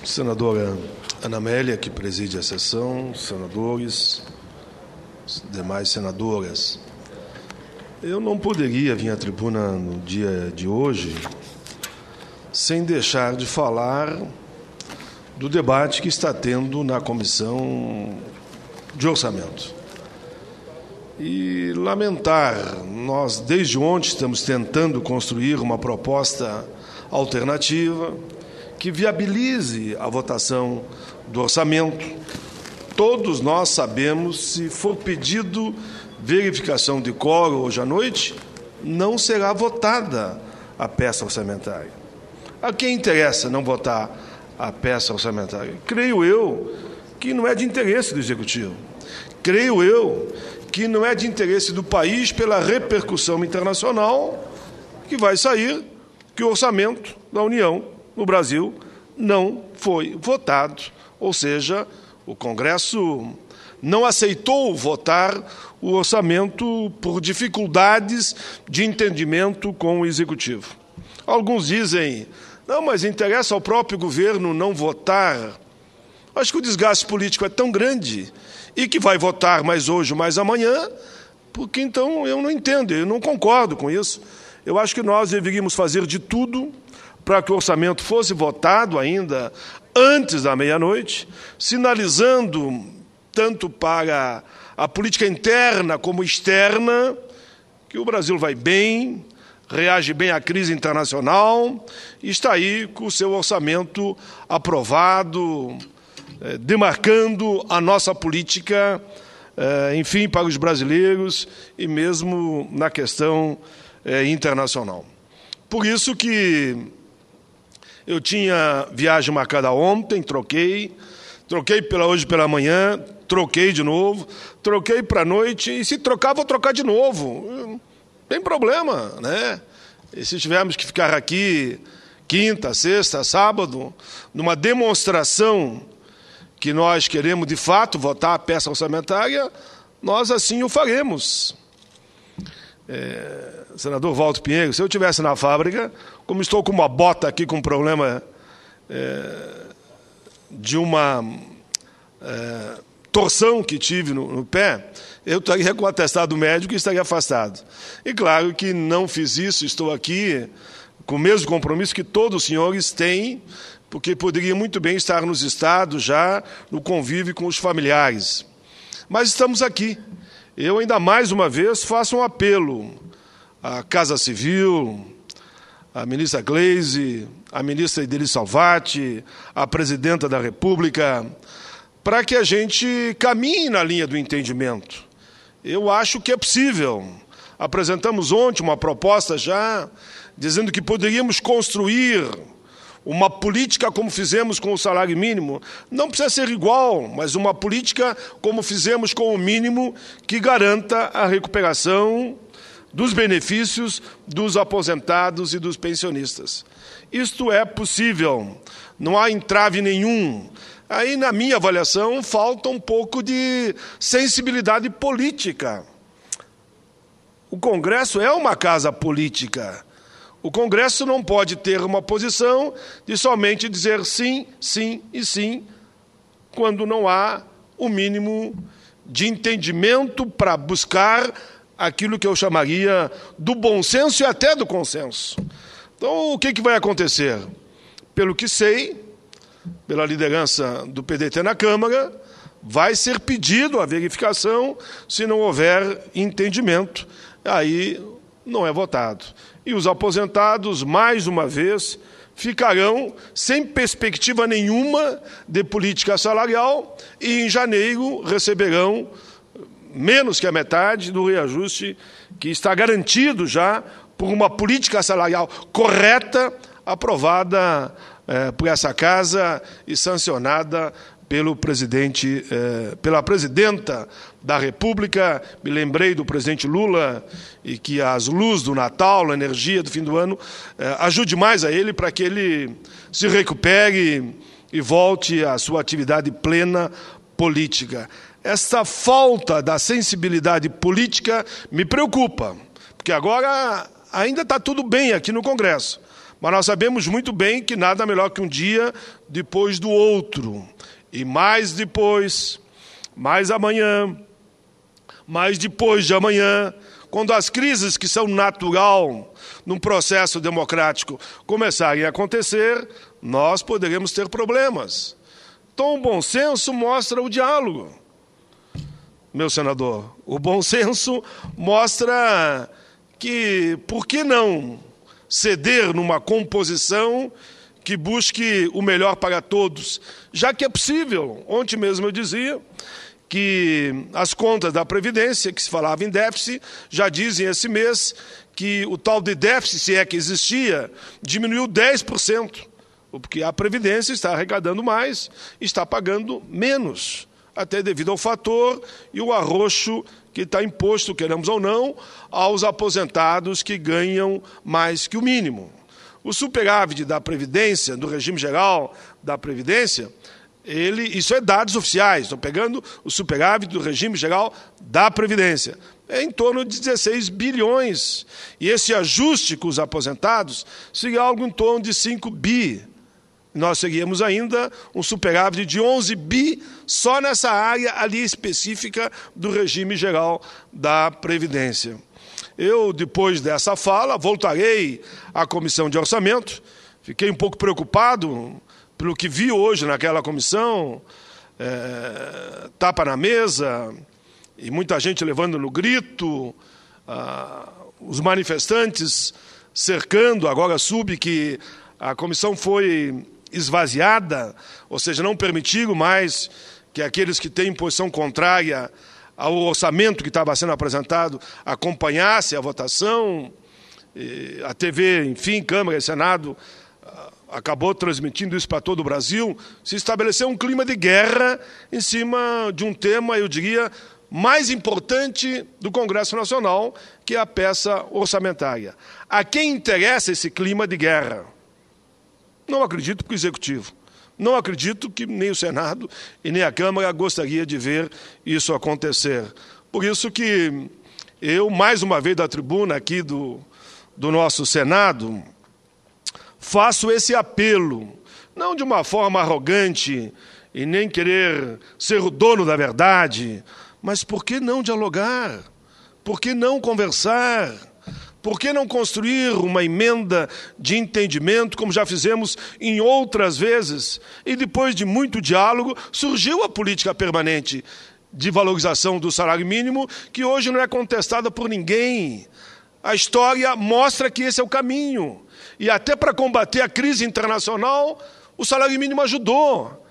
Senadora Ana Amélia, que preside a sessão, senadores, demais senadoras, eu não poderia vir à tribuna no dia de hoje sem deixar de falar do debate que está tendo na Comissão de Orçamento. E lamentar, nós desde ontem estamos tentando construir uma proposta alternativa que viabilize a votação do orçamento. Todos nós sabemos, se for pedido verificação de quórum hoje à noite, não será votada a peça orçamentária. A quem interessa não votar a peça orçamentária? Creio eu que não é de interesse do Executivo. Creio eu que não é de interesse do país pela repercussão internacional que vai sair que o orçamento da União no Brasil não foi votado, ou seja, o Congresso não aceitou votar o orçamento por dificuldades de entendimento com o Executivo. Alguns dizem, não, mas interessa ao próprio governo não votar. Acho que o desgaste político é tão grande e que vai votar mais hoje, mais amanhã, porque então eu não entendo, eu não concordo com isso. Eu acho que nós deveríamos fazer de tudo para que o orçamento fosse votado ainda antes da meia-noite, sinalizando tanto para a política interna como externa que o Brasil vai bem, reage bem à crise internacional e está aí com o seu orçamento aprovado, demarcando a nossa política, enfim, para os brasileiros e mesmo na questão internacional. Por isso que eu tinha viagem marcada ontem, troquei pela hoje pela manhã, troquei de novo, troquei para a noite, e se trocar, vou trocar de novo. Não tem problema, né? E se tivermos que ficar aqui quinta, sexta, sábado, numa demonstração que nós queremos, de fato, votar a peça orçamentária, nós assim o faremos. Senador Walter Pinheiro, se eu estivesse na fábrica, como estou com uma bota aqui com problema de uma torção que tive no pé, eu estaria com o atestado médico e estaria afastado. E claro que não fiz isso, estou aqui com o mesmo compromisso que todos os senhores têm, porque poderia muito bem estar nos estados já, no convívio com os familiares. Mas estamos aqui. Eu ainda mais uma vez faço um apelo à Casa Civil, à ministra Gleisi, à ministra Ideli Salvati, à presidenta da República, para que a gente caminhe na linha do entendimento. Eu acho que é possível. Apresentamos ontem uma proposta já, dizendo que poderíamos construir uma política como fizemos com o salário mínimo. Não precisa ser igual, mas uma política como fizemos com o mínimo que garanta a recuperação dos benefícios dos aposentados e dos pensionistas. Isto é possível, não há entrave nenhum. Aí, na minha avaliação, falta um pouco de sensibilidade política. O Congresso é uma casa política. O Congresso não pode ter uma posição de somente dizer sim, sim e sim, quando não há o mínimo de entendimento para buscar aquilo que eu chamaria do bom senso e até do consenso. Então, o que vai acontecer? Pelo que sei, pela liderança do PDT na Câmara, vai ser pedido a verificação se não houver entendimento. Aí não é votado. E os aposentados, mais uma vez, ficarão sem perspectiva nenhuma de política salarial e, em janeiro, receberão menos que a metade do reajuste que está garantido já por uma política salarial correta, aprovada por essa Casa e sancionada pelo presidente, pela presidenta da República. Me lembrei do presidente Lula e que as luzes do Natal, a energia do fim do ano, ajude mais a ele para que ele se recupere e volte à sua atividade plena política. Essa falta da sensibilidade política me preocupa, porque agora ainda está tudo bem aqui no Congresso, Mas nós sabemos muito bem que nada melhor que um dia depois do outro. E mais depois, mais amanhã, mais depois de amanhã, quando as crises que são natural num processo democrático começarem a acontecer, nós poderemos ter problemas. Então, o bom senso mostra o diálogo, meu senador. O bom senso mostra que, por que não ceder numa composição que busque o melhor para todos, já que é possível. Ontem mesmo eu dizia que as contas da Previdência, que se falava em déficit, já dizem esse mês que o tal de déficit, se é que existia, diminuiu 10%, porque a Previdência está arrecadando mais, está pagando menos, até devido ao fator e o arroxo que está imposto, queremos ou não, aos aposentados que ganham mais que o mínimo. O superávit da Previdência, do regime geral da Previdência, isso é dados oficiais, estou pegando o superávit do regime geral da Previdência, é em torno de 16 bilhões. E esse ajuste com os aposentados seria algo em torno de 5 bi. Nós seguimos ainda um superávit de 11 bi só nessa área ali específica do regime geral da Previdência. Eu, depois dessa fala, voltarei à Comissão de Orçamento. Fiquei um pouco preocupado pelo que vi hoje naquela comissão, tapa na mesa, e muita gente levando no grito, os manifestantes cercando, agora soube que a comissão foi esvaziada, ou seja, não permitiram mais que aqueles que têm posição contrária ao orçamento que estava sendo apresentado acompanhassem a votação. A TV, enfim, Câmara e Senado acabou transmitindo isso para todo o Brasil. Se estabeleceu um clima de guerra em cima de um tema, eu diria, mais importante do Congresso Nacional, que é a peça orçamentária. A quem interessa esse clima de guerra? Não acredito que o Executivo. Não acredito que nem o Senado e nem a Câmara gostaria de ver isso acontecer. Por isso que eu, mais uma vez da tribuna aqui do nosso Senado, faço esse apelo, não de uma forma arrogante e nem querer ser o dono da verdade, mas por que não dialogar? Por que não conversar? Por que não construir uma emenda de entendimento, como já fizemos em outras vezes? E depois de muito diálogo, surgiu a política permanente de valorização do salário mínimo, que hoje não é contestada por ninguém. A história mostra que esse é o caminho. E até para combater a crise internacional, o salário mínimo ajudou.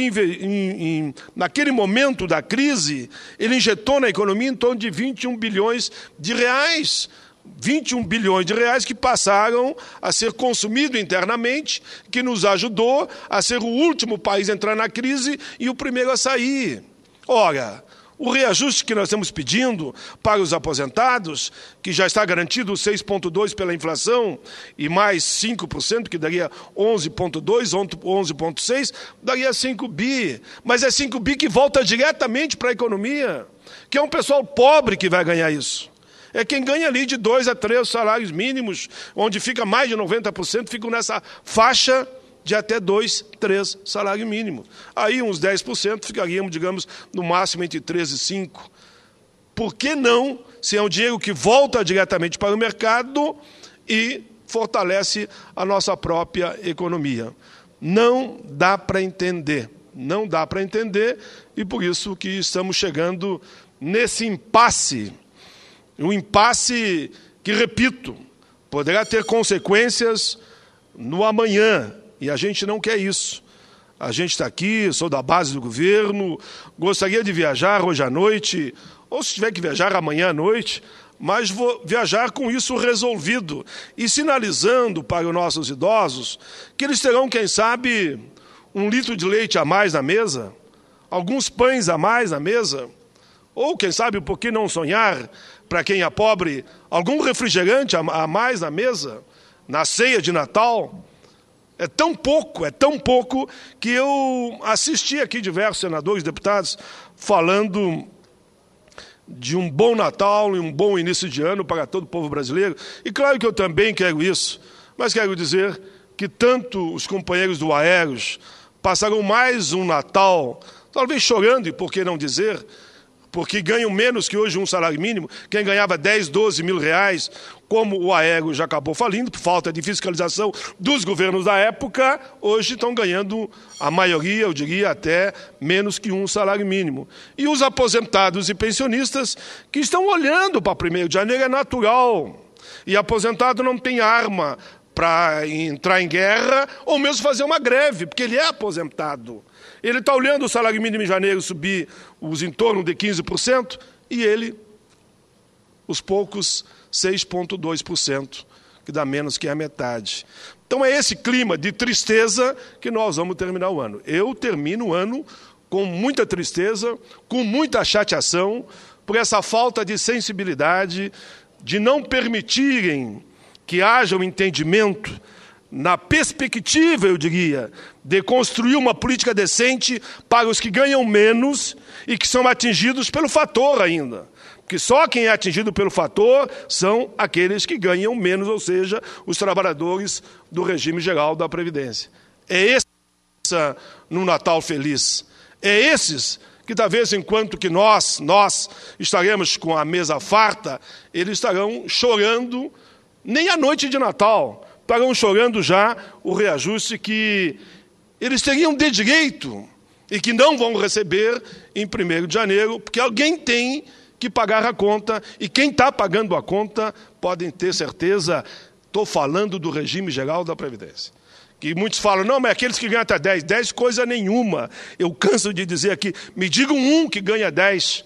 Naquele momento da crise, ele injetou na economia em torno de 21 bilhões de reais. 21 bilhões de reais que passaram a ser consumidos internamente, que nos ajudou a ser o último país a entrar na crise e o primeiro a sair. Ora, o reajuste que nós estamos pedindo para os aposentados, que já está garantido 6,2% pela inflação e mais 5%, que daria 11,2%, 11,6%, daria 5 bi. Mas é 5 bi que volta diretamente para a economia, que é um pessoal pobre que vai ganhar isso. É quem ganha ali de 2 a 3 salários mínimos, onde fica mais de 90%, ficam nessa faixa de até 2, 3 salários mínimos. Aí uns 10% ficaríamos, digamos, no máximo entre 3 e 5. Por que não, se é um dinheiro que volta diretamente para o mercado e fortalece a nossa própria economia? Não dá para entender. Não dá para entender e por isso que estamos chegando nesse impasse. Um impasse que, repito, poderá ter consequências no amanhã, e a gente não quer isso. A gente está aqui, sou da base do governo, gostaria de viajar hoje à noite, ou se tiver que viajar amanhã à noite, mas vou viajar com isso resolvido e sinalizando para os nossos idosos que eles terão, quem sabe, 1 litro de leite a mais na mesa, alguns pães a mais na mesa, ou, quem sabe, por que não sonhar, para quem é pobre, algum refrigerante a mais na mesa, na ceia de Natal. É tão pouco, que eu assisti aqui diversos senadores, deputados, falando de um bom Natal e um bom início de ano para todo o povo brasileiro. E claro que eu também quero isso, Mas quero dizer que tanto os companheiros do Aeros passarão mais um Natal, talvez chorando, e por que não dizer, porque ganham menos que hoje um salário mínimo. Quem ganhava 10, 12 mil reais, como o Aeros já acabou falindo, por falta de fiscalização dos governos da época, hoje estão ganhando, a maioria, eu diria, até menos que um salário mínimo. E os aposentados e pensionistas que estão olhando para 1º de janeiro, é natural. E aposentado não tem arma para entrar em guerra ou mesmo fazer uma greve, porque ele é aposentado. Ele está olhando o salário mínimo em janeiro subir os em torno de 15% e ele, os poucos 6,2%, que dá menos que a metade. Então é esse clima de tristeza que nós vamos terminar o ano. Eu termino o ano com muita tristeza, com muita chateação, por essa falta de sensibilidade, de não permitirem que haja um entendimento na perspectiva, eu diria, de construir uma política decente para os que ganham menos e que são atingidos pelo fator ainda. Porque só quem é atingido pelo fator são aqueles que ganham menos, ou seja, os trabalhadores do regime geral da Previdência. É esse no Natal feliz. É esses que, da vez em quando que nós estaremos com a mesa farta, eles estarão chorando, nem a noite de Natal, estarão chorando já o reajuste que eles teriam de direito e que não vão receber em 1º de janeiro, porque alguém tem que pagar a conta, e quem está pagando a conta, podem ter certeza, estou falando do regime geral da Previdência. Que muitos falam, não, mas aqueles que ganham até 10, 10 coisa nenhuma. Eu canso de dizer aqui, me digam um que ganha 10.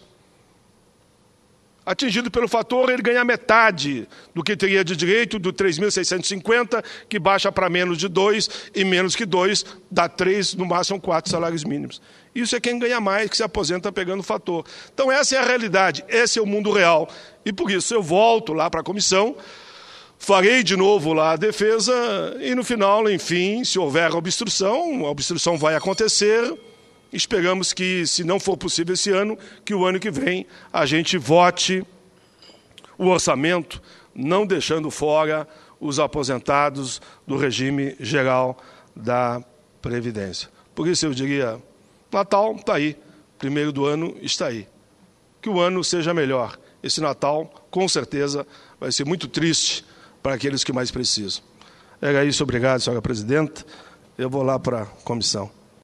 Atingido pelo fator, ele ganha metade do que teria de direito, do 3.650, que baixa para menos de 2, e menos que 2 dá 3, no máximo 4 salários mínimos. Isso é quem ganha mais, que se aposenta pegando o fator. Então essa é a realidade, esse é o mundo real. E por isso eu volto lá para a comissão, farei de novo lá a defesa, e no final, enfim, se houver obstrução, a obstrução vai acontecer. Esperamos que, se não for possível esse ano, que o ano que vem a gente vote o orçamento, não deixando fora os aposentados do regime geral da Previdência. Por isso eu diria, Natal está aí, 1º do ano está aí. Que o ano seja melhor. Esse Natal, com certeza, vai ser muito triste para aqueles que mais precisam. Era isso, obrigado, senhora presidenta. Eu vou lá para a comissão.